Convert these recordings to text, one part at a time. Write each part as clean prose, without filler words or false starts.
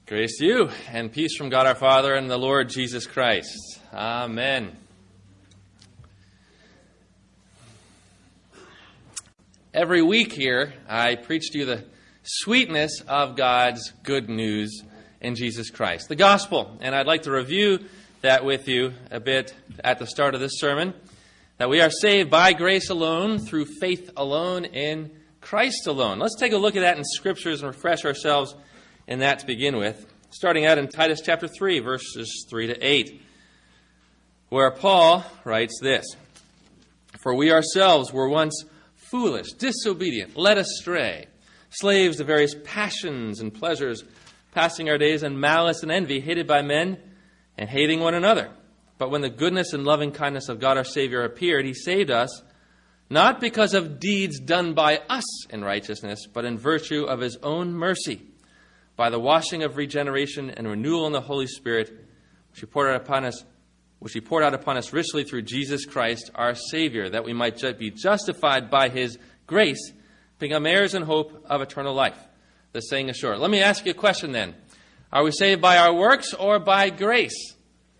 Grace to you, and peace from God our Father and the Lord Jesus Christ. Amen. Every week here, I preach to you the sweetness of God's good news in Jesus Christ, the gospel. And I'd like to review that with you a bit at the start of this sermon, that we are saved by grace alone, through faith alone, in Christ alone. Let's take a look at that in Scriptures and refresh ourselves in that to begin with, starting out in Titus chapter 3, verses 3 to 8, where Paul writes this: "For we ourselves were once foolish, disobedient, led astray, slaves to various passions and pleasures, passing our days in malice and envy, hated by men and hating one another. But when the goodness and loving kindness of God our Savior appeared, He saved us, not because of deeds done by us in righteousness, but in virtue of His own mercy, by the washing of regeneration and renewal in the Holy Spirit, which He poured out upon us richly through Jesus Christ, our Savior, that we might be justified by His grace, become heirs in hope of eternal life." The saying is short. Let me ask you a question then. Are we saved by our works or by grace?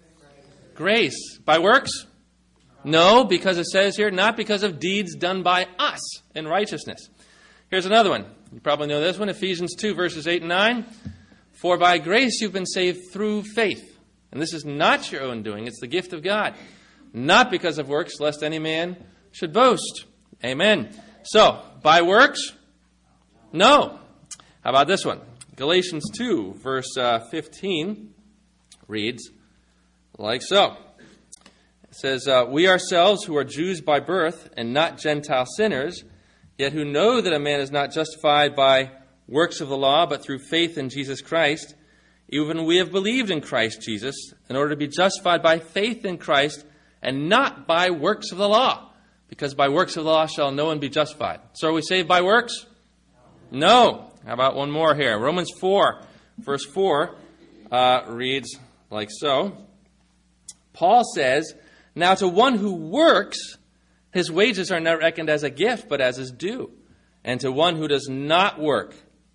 Grace. By works? No, because it says here, not because of deeds done by us in righteousness. Here's another one. You probably know this one, Ephesians 2, verses 8 and 9. "For by grace you've been saved through faith. And this is not your own doing, it's the gift of God. Not because of works, lest any man should boast." Amen. So, by works? No. How about this one? Galatians 2, verse 15 reads like so. It says, "We ourselves who are Jews by birth and not Gentile sinners, yet who know that a man is not justified by works of the law, but through faith in Jesus Christ, even we have believed in Christ Jesus, in order to be justified by faith in Christ, and not by works of the law, because by works of the law shall no one be justified." So are we saved by works? No. How about one more here? Romans 4, verse 4 reads like so. Paul says, "Now to one who works, his wages are not reckoned as a gift, but as his due. And to one who does not work,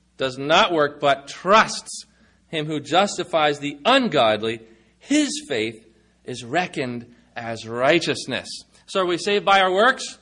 but trusts Him who justifies the ungodly, his faith is reckoned as righteousness." So are we saved by our works?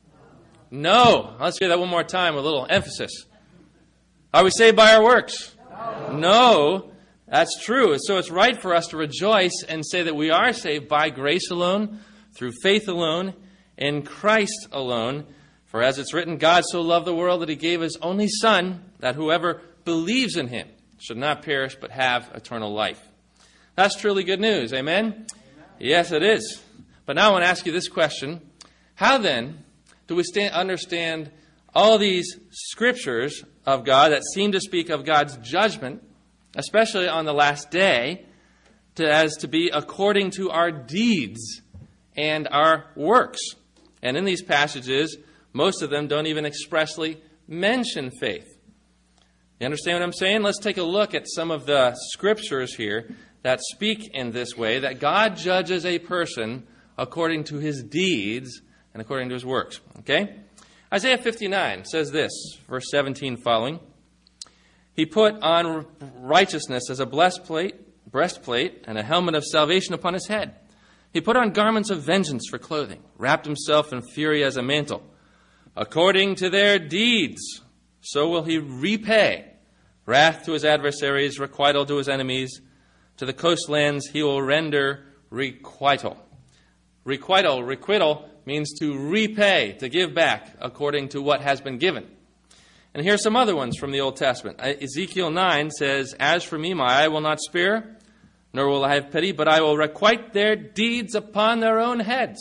No. Let's hear that one more time with a little emphasis. Are we saved by our works? No. That's true. So it's right for us to rejoice and say that we are saved by grace alone, through faith alone, in Christ alone. For as it's written, God so loved the world that He gave His only Son, that whoever believes in Him should not perish but have eternal life. That's truly good news. Amen? Amen? Yes, it is. But now I want to ask you this question. How then do we understand all these scriptures of God that seem to speak of God's judgment, especially on the last day, as to be according to our deeds and our works? And in these passages, most of them don't even expressly mention faith. You understand what I'm saying? Let's take a look at some of the scriptures here that speak in this way, that God judges a person according to his deeds and according to his works. Okay? Isaiah 59 says this, verse 17 following. "He put on righteousness as a breastplate and a helmet of salvation upon his head. He put on garments of vengeance for clothing, wrapped himself in fury as a mantle. According to their deeds, so will he repay wrath to his adversaries, requital to his enemies. To the coastlands he will render requital." Requital means to repay, to give back according to what has been given. And here's some other ones from the Old Testament. Ezekiel 9 says, "As for me, my eye will not spare, nor will I have pity, but I will requite their deeds upon their own heads."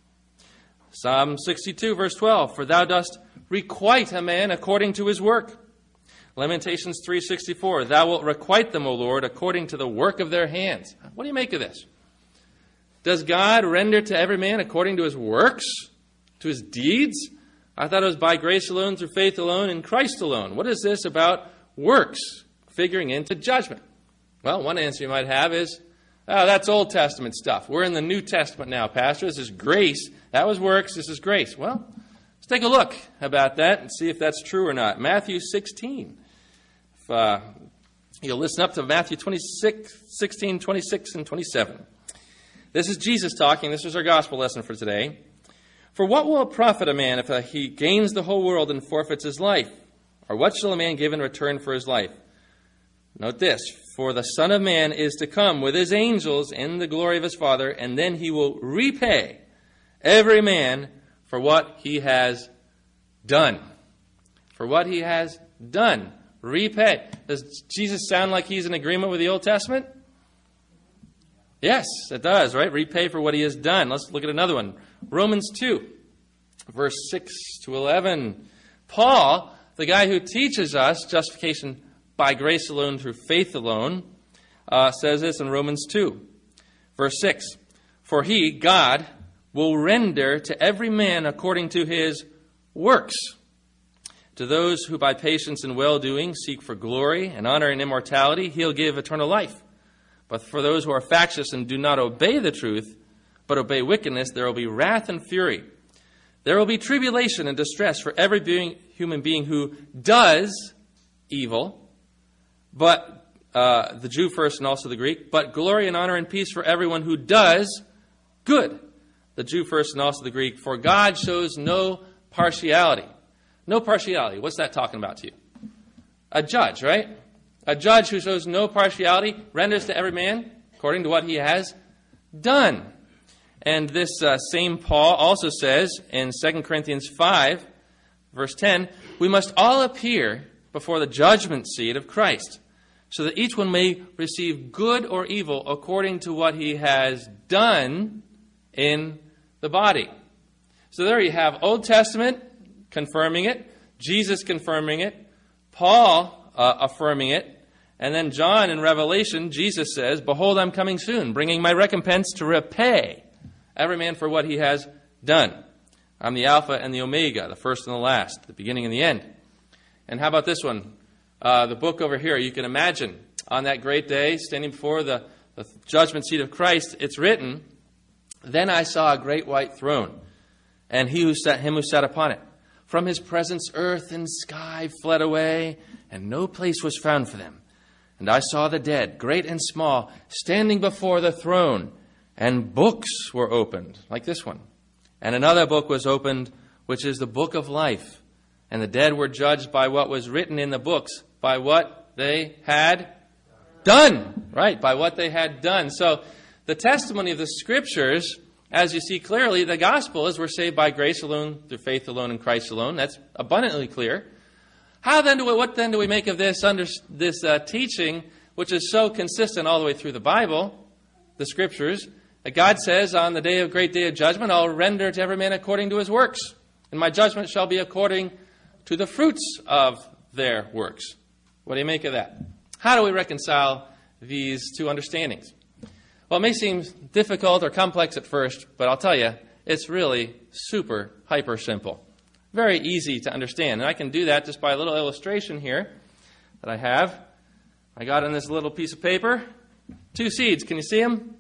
Psalm 62, verse 12, "For thou dost requite a man according to his work." Lamentations 3:64, "Thou wilt requite them, O Lord, according to the work of their hands." What do you make of this? Does God render to every man according to his works, to his deeds? I thought it was by grace alone, through faith alone, in Christ alone. What is this about works figuring into judgment? Well, one answer you might have is, oh, that's Old Testament stuff. We're in the New Testament now, Pastor. This is grace. That was works. This is grace. Well, let's take a look about that and see if that's true or not. Matthew 16. If You'll listen up to Matthew 16, 26, and 27. This is Jesus talking. This is our gospel lesson for today. For what will it profit a man if he gains the whole world and forfeits his life? Or what shall a man give in return for his life? Note this, for the Son of Man is to come with his angels in the glory of his Father, and then he will repay every man for what he has done. For what he has done. Repay. Does Jesus sound like he's in agreement with the Old Testament? Yes, it does, right? Repay for what he has done. Let's look at another one. Romans 2, verse 6 to 11. Paul, the guy who teaches us justification by grace alone through faith alone, says this in Romans 2, verse 6. For he, God, will render to every man according to his works. To those who by patience and well-doing seek for glory and honor and immortality, he'll give eternal life. But for those who are factious and do not obey the truth, but obey wickedness, there will be wrath and fury. There will be tribulation and distress for every human being who does evil, but the Jew first and also the Greek, but glory and honor and peace for everyone who does good. The Jew first and also the Greek, for God shows no partiality. No partiality. What's that talking about to you? A judge, right? A judge who shows no partiality renders to every man according to what he has done. And this same Paul also says in 2 Corinthians 5, verse 10, we must all appear before the judgment seat of Christ, so that each one may receive good or evil according to what he has done in the body. So there you have Old Testament confirming it, Jesus confirming it, Paul affirming it, and then John in Revelation, Jesus says, behold, I'm coming soon, bringing my recompense to repay every man for what he has done. I'm the Alpha and the Omega, the first and the last, the beginning and the end. And how about this one? The book over here, you can imagine on that great day, standing before the judgment seat of Christ, it's written, then I saw a great white throne, and him who sat upon it. From his presence earth and sky fled away, and no place was found for them. And I saw the dead, great and small, standing before the throne, and books were opened, like this one. And another book was opened, which is the book of life. And the dead were judged by what was written in the books, by what they had done. Right, by what they had done. So the testimony of the Scriptures, as you see clearly, the gospel is we're saved by grace alone, through faith alone, in Christ alone. That's abundantly clear. What then do we make of this teaching, which is so consistent all the way through the Bible, the Scriptures, that God says, on the great day of judgment, I'll render to every man according to his works, and my judgment shall be according to the fruits of their works. What do you make of that? How do we reconcile these two understandings? Well, it may seem difficult or complex at first, but I'll tell you, it's really super, hyper simple. Very easy to understand. And I can do that just by a little illustration here that I have. I got on this little piece of paper 2 seeds. Can you see them?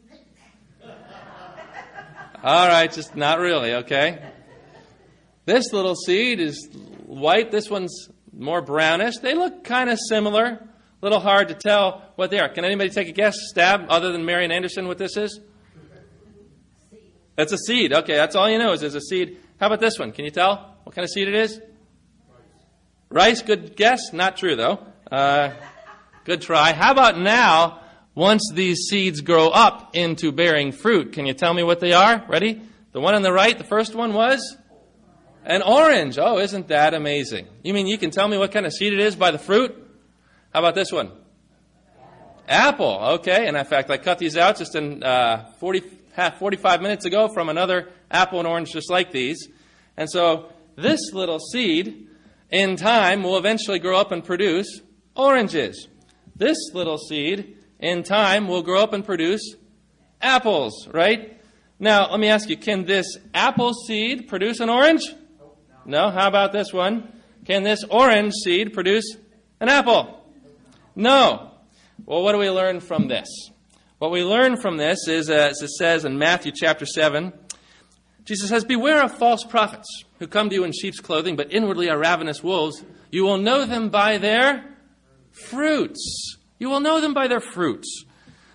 All right, just not really, okay. This little seed is white. This one's more brownish. They look kind of similar. A little hard to tell what they are. Can anybody take a guess, stab, other than Marian Anderson, what this is? It's a seed. Okay, that's all you know is there's a seed. How about this one? Can you tell what kind of seed it is? Rice, good guess. Not true, though. Good try. How about now, once these seeds grow up into bearing fruit, can you tell me what they are? Ready? The one on the right, the first one was? An orange. Oh, isn't that amazing? You mean you can tell me what kind of seed it is by the fruit? How about this one? Apple. Okay. And in fact, I cut these out just in 45 minutes ago from another apple and orange just like these. And so this little seed in time will eventually grow up and produce oranges. This little seed in time will grow up and produce apples, right? Now, let me ask you, can this apple seed produce an orange? No. How about this one? Can this orange seed produce an apple? No. Well, what do we learn from this? What we learn from this is, as it says in Matthew chapter 7, Jesus says, beware of false prophets who come to you in sheep's clothing, but inwardly are ravenous wolves. You will know them by their fruits. You will know them by their fruits.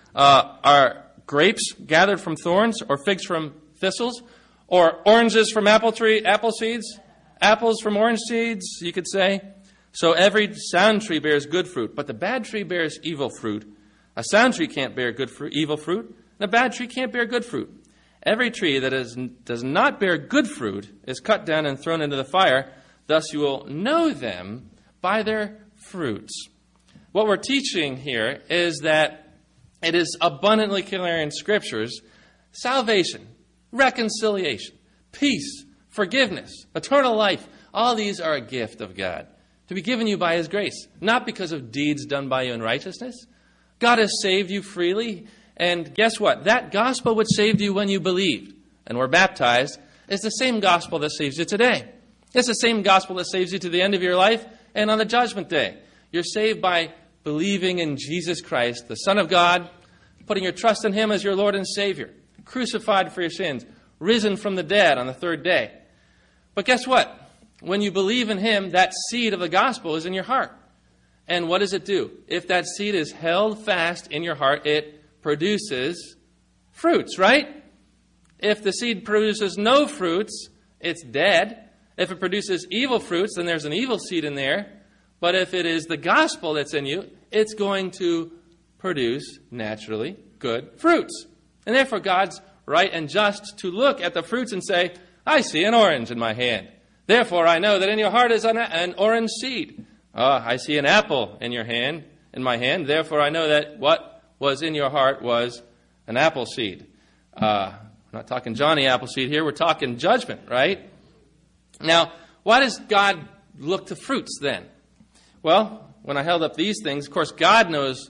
Are grapes gathered from thorns, or figs from thistles, or oranges from apple seeds? Apples from orange seeds, you could say. So every sound tree bears good fruit, but the bad tree bears evil fruit. A sound tree can't bear good fruit, evil fruit, and a bad tree can't bear good fruit. Every tree that does not bear good fruit is cut down and thrown into the fire. Thus you will know them by their fruits. What we're teaching here is that it is abundantly clear in Scriptures, salvation, reconciliation, peace, forgiveness, eternal life, all these are a gift of God, to be given you by His grace, not because of deeds done by you in righteousness. God has saved you freely, and guess what? That gospel which saved you when you believed and were baptized is the same gospel that saves you today. It's the same gospel that saves you to the end of your life and on the judgment day. You're saved by believing in Jesus Christ, the Son of God, putting your trust in Him as your Lord and Savior, crucified for your sins, risen from the dead on the third day. But guess what? When you believe in Him, that seed of the gospel is in your heart. And what does it do? If that seed is held fast in your heart, it produces fruits, right? If the seed produces no fruits, it's dead. If it produces evil fruits, then there's an evil seed in there. But if it is the gospel that's in you, it's going to produce, naturally, good fruits. And therefore, God's right and just to look at the fruits and say, I see an orange in my hand. Therefore, I know that in your heart is an orange seed. I see an apple in my hand. Therefore, I know that what was in your heart was an apple seed. We're not talking Johnny Appleseed here. We're talking judgment, right? Now, why does God look to fruits then? Well, when I held up these things, of course, God knows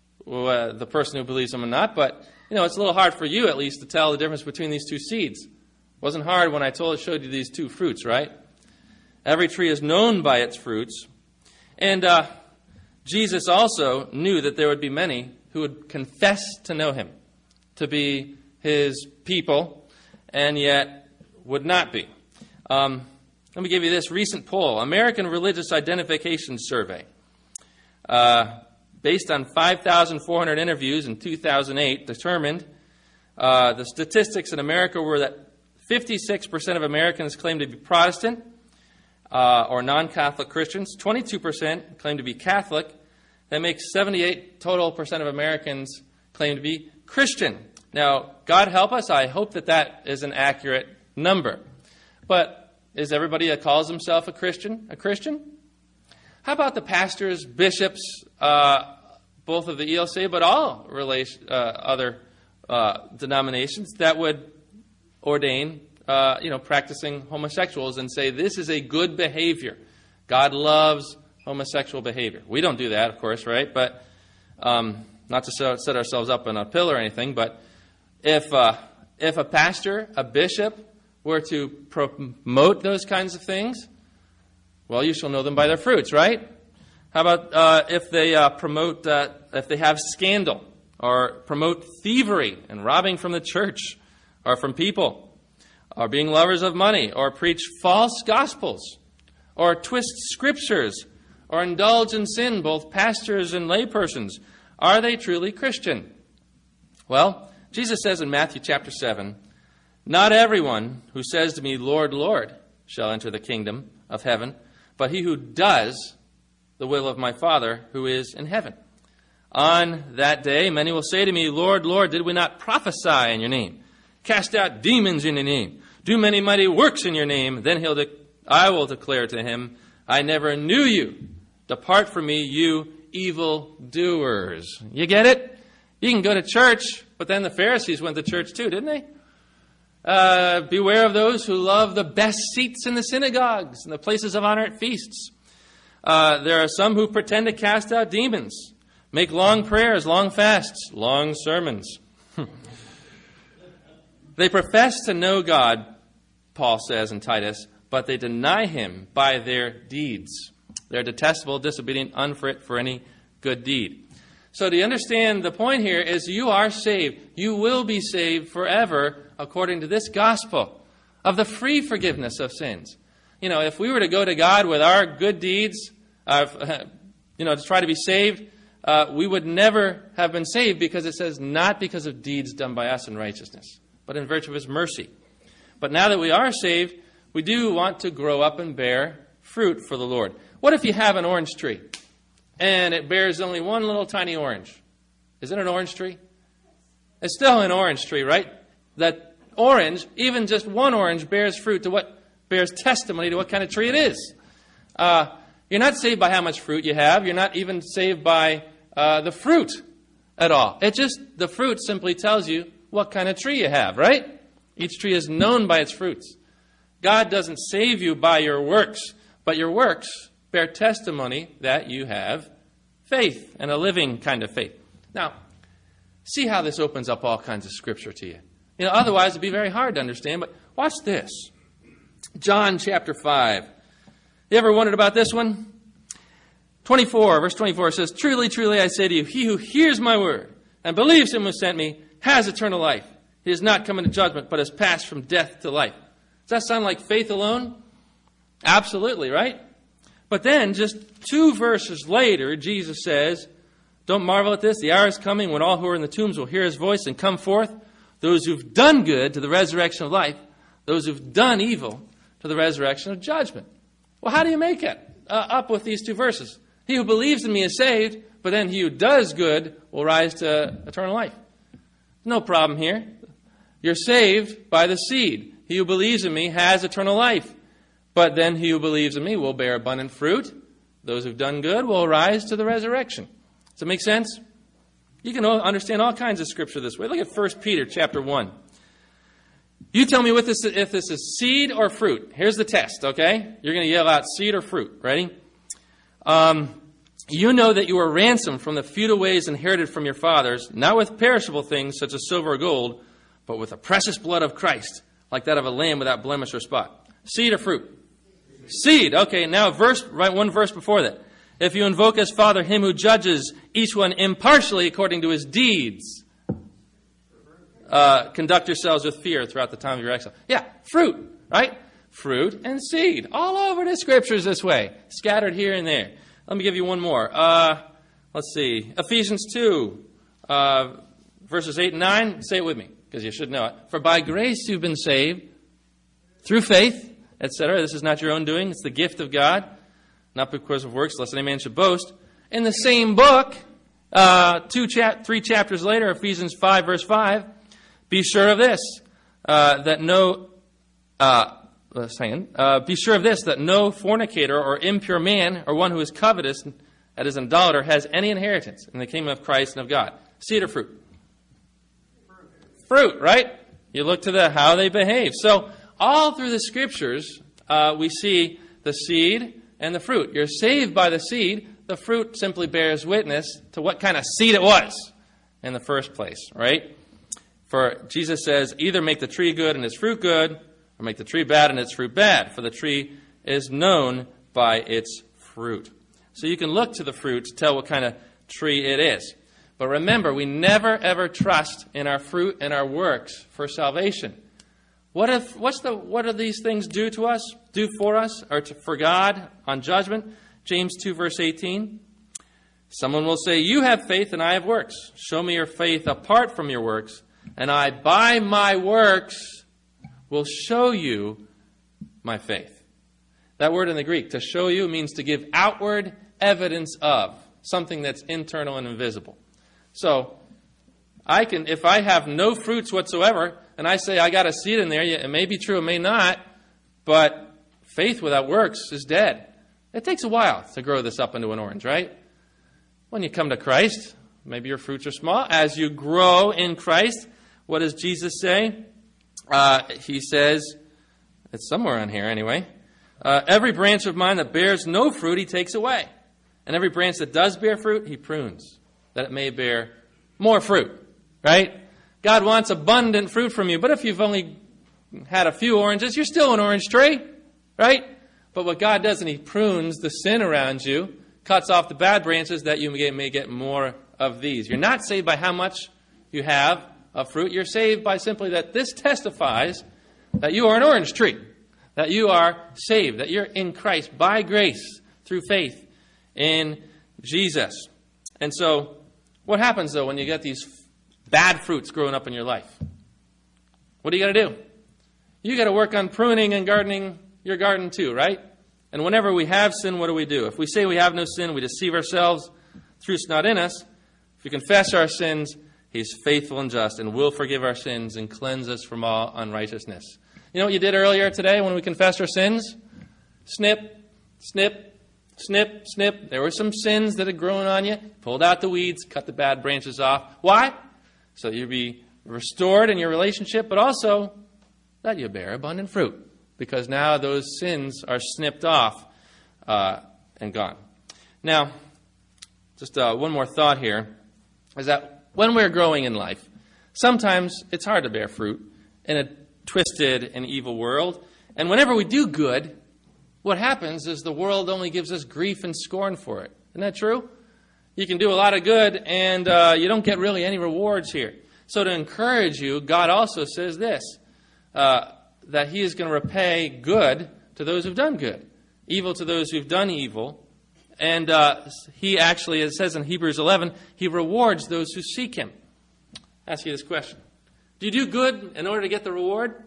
the person who believes them or not, but, it's a little hard for you, at least, to tell the difference between these two seeds. It wasn't hard when I showed you these two fruits, right? Every tree is known by its fruits. And Jesus also knew that there would be many who would confess to know Him, to be His people, and yet would not be. Let me give you this recent poll, American Religious Identification Survey. Based on 5,400 interviews in 2008, determined the statistics in America were that 56% of Americans claim to be Protestant or non-Catholic Christians. 22% claim to be Catholic. That makes 78% total of Americans claim to be Christian. Now, God help us, I hope that is an accurate number. But is everybody that calls himself a Christian a Christian? How about the pastors, bishops, both of the ELCA, but all other denominations that would ordain, practicing homosexuals and say this is a good behavior. God loves homosexual behavior. We don't do that, of course, right? But not to set ourselves up on a pill or anything. But if a pastor, a bishop, were to promote those kinds of things, well, you shall know them by their fruits, right? How about if they if they have scandal or promote thievery and robbing from the church or from people, or being lovers of money, or preach false gospels, or twist scriptures, or indulge in sin, both pastors and laypersons? Are they truly Christian? Well, Jesus says in Matthew chapter 7, not everyone who says to me, Lord, Lord, shall enter the kingdom of heaven, but he who does the will of my Father who is in heaven. On that day, many will say to me, Lord, Lord, did we not prophesy in your name, cast out demons in your name, do many mighty works in your name? Then I will declare to him, I never knew you. Depart from me, you evil doers. You get it? You can go to church, but then the Pharisees went to church too, didn't they? Beware of those who love the best seats in the synagogues and the places of honor at feasts. There are some who pretend to cast out demons, make long prayers, long fasts, long sermons. They profess to know God, Paul says in Titus, but they deny him by their deeds. They're detestable, disobedient, unfit for any good deed. So to understand the point here is you are saved. You will be saved forever according to this gospel of the free forgiveness of sins. If we were to go to God with our good deeds, to try to be saved, we would never have been saved, because it says not because of deeds done by us in righteousness, but in virtue of his mercy. But now that we are saved, we do want to grow up and bear fruit for the Lord. What if you have an orange tree and it bears only one little tiny orange? Is it an orange tree? It's still an orange tree, right? That orange, even just one orange, bears fruit to what bears testimony to what kind of tree it is. You're not saved by how much fruit you have. You're not even saved by the fruit at all. The fruit simply tells you what kind of tree you have, right? Each tree is known by its fruits. God doesn't save you by your works, but your works bear testimony that you have faith, and a living kind of faith. Now, see how this opens up all kinds of scripture to you. Otherwise it'd be very hard to understand, but watch this. John chapter 5. You ever wondered about this one? 24, verse 24 says, "Truly, truly, I say to you, he who hears my word and believes him who sent me has eternal life. He has not come into judgment, but has passed from death to life." Does that sound like faith alone? Absolutely, right? But then, just 2 verses later, Jesus says, "Don't marvel at this. The hour is coming when all who are in the tombs will hear his voice and come forth. Those who've done good to the resurrection of life. Those who've done evil to the resurrection of judgment." Well, how do you make it up with these 2 verses? He who believes in me is saved, but then he who does good will rise to eternal life. No problem here. You're saved by the seed. He who believes in me has eternal life. But then he who believes in me will bear abundant fruit. Those who've done good will rise to the resurrection. Does that make sense? You can understand all kinds of scripture this way. Look at 1 Peter chapter 1. You tell me if this is seed or fruit. Here's the test, okay? You're going to yell out seed or fruit. Ready? You know that you were ransomed from the futile ways inherited from your fathers, not with perishable things such as silver or gold, but with the precious blood of Christ, like that of a lamb without blemish or spot. Seed or fruit? Seed. Okay, now write one verse before that. If you invoke as Father him who judges each one impartially according to his deeds, conduct yourselves with fear throughout the time of your exile. Yeah, fruit, right? Fruit and seed. All over the scriptures this way, scattered here and there. Let me give you one more. Let's see. Ephesians 2, verses 8 and 9. Say it with me, because you should know it. "For by grace you've been saved, through faith, etc." This is not your own doing. It's the gift of God, not because of works, lest any man should boast. In the same book, 3 chapters later, Ephesians 5, verse 5, "Be sure of this, that no fornicator or impure man or one who is covetous, that is an idolater, has any inheritance in the kingdom of Christ and of God." Seed or fruit? Fruit, right? You look to how they behave. So all through the scriptures, we see the seed and the fruit. You're saved by the seed. The fruit simply bears witness to what kind of seed it was in the first place, right? For Jesus says, either make the tree good and its fruit good, or make the tree bad and its fruit bad, for the tree is known by its fruit. So you can look to the fruit to tell what kind of tree it is. But remember, we never ever trust in our fruit and our works for salvation. What do these things do to us, do for us, or for God on judgment? James 2, verse 18. Someone will say, "You have faith and I have works. Show me your faith apart from your works, and I, by my works, will show you my faith." That word in the Greek, to show you, means to give outward evidence of something that's internal and invisible. So, if I have no fruits whatsoever, and I say I got a seed in there, it may be true, it may not, but faith without works is dead. It takes a while to grow this up into an orange, right? When you come to Christ, maybe your fruits are small. As you grow in Christ, what does Jesus say? He says, it's somewhere on here anyway, "Every branch of mine that bears no fruit, he takes away. And every branch that does bear fruit, he prunes, that it may bear more fruit." Right? God wants abundant fruit from you. But if you've only had a few oranges, you're still an orange tree. Right? But what God does, and he prunes the sin around you, cuts off the bad branches that you may get more of these. You're not saved by how much you have of fruit. You're saved by simply that this testifies that you are an orange tree, that you are saved, that you're in Christ by grace through faith in Jesus. And so, what happens, though, when you get these bad fruits growing up in your life? What do you got to do? You got to work on pruning and gardening your garden too, right? And whenever we have sin, what do? If we say we have no sin, we deceive ourselves. Truth's not in us. If we confess our sins, He's faithful and just and will forgive our sins and cleanse us from all unrighteousness. You know what you did earlier today when we confessed our sins? Snip, snip, snip, snip. There were some sins that had grown on you. Pulled out the weeds, cut the bad branches off. Why? So you'd be restored in your relationship, but also that you bear abundant fruit. Because now those sins are snipped off and gone. Now, just one more thought here is that when we're growing in life, sometimes it's hard to bear fruit in a twisted and evil world. And whenever we do good, what happens is the world only gives us grief and scorn for it. Isn't that true? You can do a lot of good and you don't get really any rewards here. So to encourage you, God also says this, that He is going to repay good to those who've done good, evil to those who've done evil. And He actually, as it says in Hebrews 11, He rewards those who seek Him. I ask you this question. Do you do good in order to get the reward?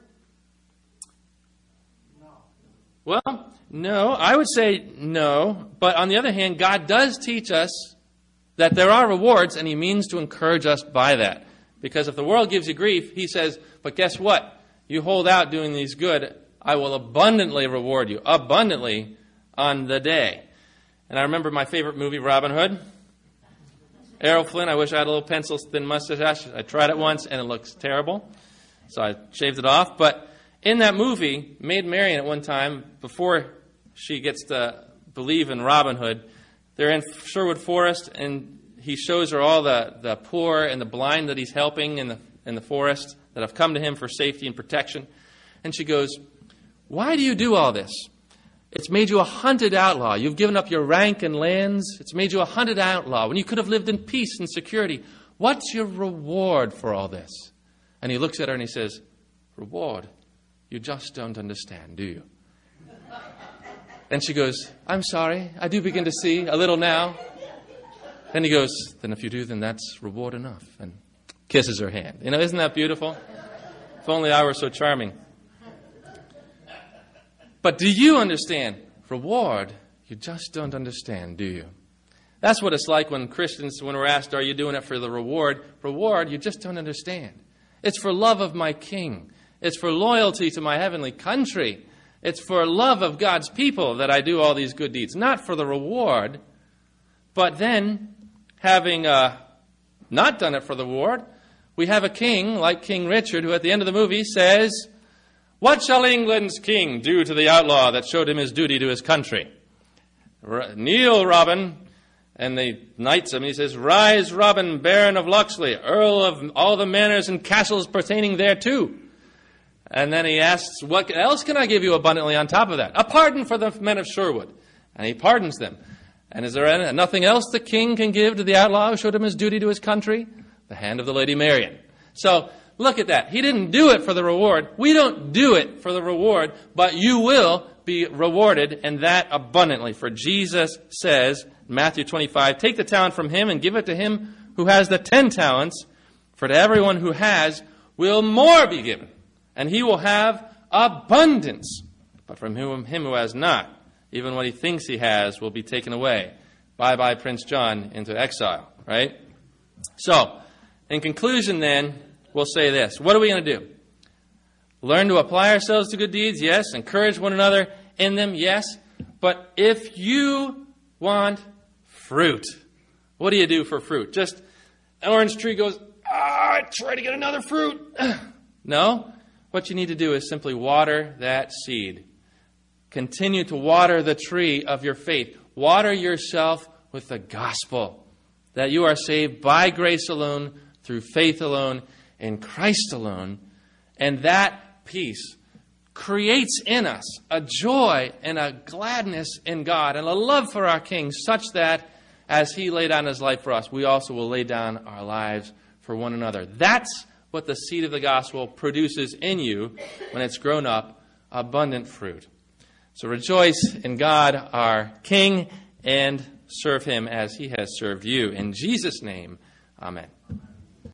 No. Well, no. I would say no. But on the other hand, God does teach us that there are rewards, and He means to encourage us by that. Because if the world gives you grief, He says, but guess what? You hold out doing these good, I will abundantly reward you, abundantly on the day. And I remember my favorite movie, Robin Hood. Errol Flynn, I wish I had a little pencil-thin mustache. I tried it once, and it looks terrible. So I shaved it off. But in that movie, Maid Marian at one time, before she gets to believe in Robin Hood, they're in Sherwood Forest, and he shows her all the poor and the blind that he's helping in the forest that have come to him for safety and protection. And she goes, why do you do all this? It's made you a hunted outlaw. You've given up your rank and lands. It's made you a hunted outlaw when you could have lived in peace and security. What's your reward for all this? And he looks at her and he says, reward? You just don't understand, do you? And she goes, I'm sorry. I do begin to see a little now. Then he goes, then if you do, then that's reward enough. And kisses her hand. You know, isn't that beautiful? If only I were so charming. But do you understand? Reward, you just don't understand, do you? That's what it's like when Christians, when we're asked, are you doing it for the reward? Reward, you just don't understand. It's for love of my King. It's for loyalty to my heavenly country. It's for love of God's people that I do all these good deeds. Not for the reward. But then, having not done it for the reward, we have a king like King Richard who at the end of the movie says, what shall England's king do to the outlaw that showed him his duty to his country? Kneel, Robin. And they knights him. He says, rise, Robin, Baron of Locksley, Earl of all the manors and castles pertaining thereto. And then he asks, what else can I give you abundantly on top of that? A pardon for the men of Sherwood. And he pardons them. And is there nothing else the king can give to the outlaw who showed him his duty to his country? The hand of the Lady Marian. So, look at that. He didn't do it for the reward. We don't do it for the reward, but you will be rewarded, and that abundantly. For Jesus says, Matthew 25, take the talent from him and give it to him who has the 10 talents, for to everyone who has will more be given, and he will have abundance. But from him who has not, even what he thinks he has will be taken away. Bye-bye, Prince John, into exile, right? So, in conclusion then, we'll say this. What are we going to do? Learn to apply ourselves to good deeds? Yes. Encourage one another in them? Yes. But if you want fruit, what do you do for fruit? Just an orange tree goes, try to get another fruit. No. What you need to do is simply water that seed. Continue to water the tree of your faith. Water yourself with the gospel. That you are saved by grace alone, through faith alone, in Christ alone, and that peace creates in us a joy and a gladness in God and a love for our King such that as He laid down His life for us, we also will lay down our lives for one another. That's what the seed of the gospel produces in you when it's grown up, abundant fruit. So rejoice in God, our King and serve him as he has served you. In Jesus' name, amen.